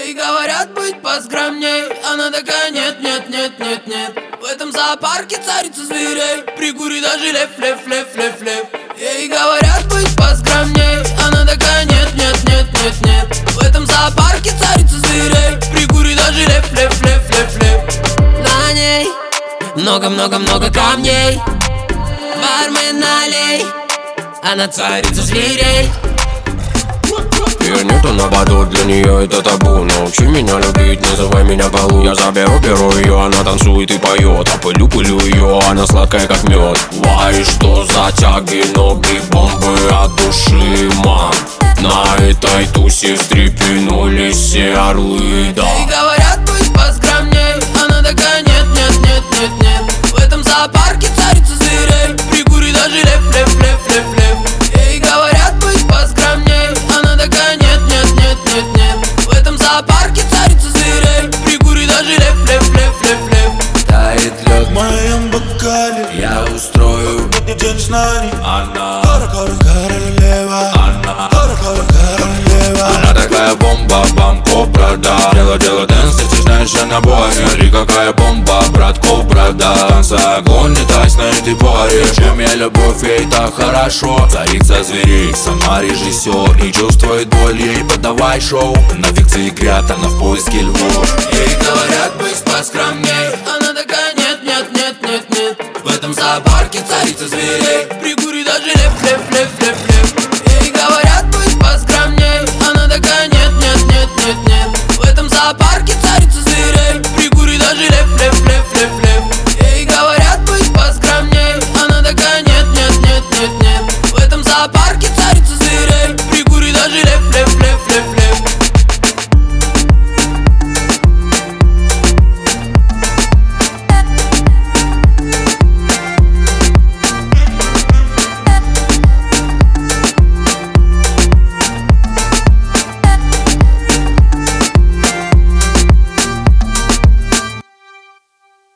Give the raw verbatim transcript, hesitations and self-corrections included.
Ей говорят быть поскромней, она такая нет, нет, нет, нет, нет. В этом зоопарке царица зверей, прикури даже лев, лев, лев, лев, лев. Ей говорят быть поскромней, она такая нет, нет, нет, нет, нет. В этом зоопарке царица зверей, прикури даже лев, лев, лев, лев, лев. На ней много-много-много камней, бармен налей, она царица зверей. Ее нету на боду, для нее это табу. Научи меня любить, называй меня Балу. Я заберу, беру ее, она танцует и поет. А пылю, пылю ее, она сладкая как мед. Вай, что за тяги, ноги, бомбы от души, мам. На этой тусе встрепенулись все орлы, да. Ей говорят быть поскромней, она такая нет, нет, нет, нет, нет. В этом зоопарке царица зверей, прикури даже лев, лев, лев, лев, лев. Ей говорят быть поскромней, она такая нет, нет, нет, нет, нет. В этом зоопарке царица зверей, прикури даже лев, лев, лев, лев, лев. Тает лед В моем бокале я устрою день знаний. Она, Кора, кора, королева. она, Кора, кора, королева. она такая бомба, бам, кобра, да. Дело, дело, дэнс, ты знаешь, она бой. Смотри, какая бомба, брат, кобра, да. Танца, огонь, не таясь на этой паре. Чем я любовь, ей так хорошо. Царица зверей, сама режиссер. И чувствует боль, ей подавай шоу. На фикции игрят, она в поиске львов. Ей говорят быть поскромней, она такая нет, нет, нет, нет, нет. В этом зоопарке царица зверей, прикури даже лев, лев, лев, лев.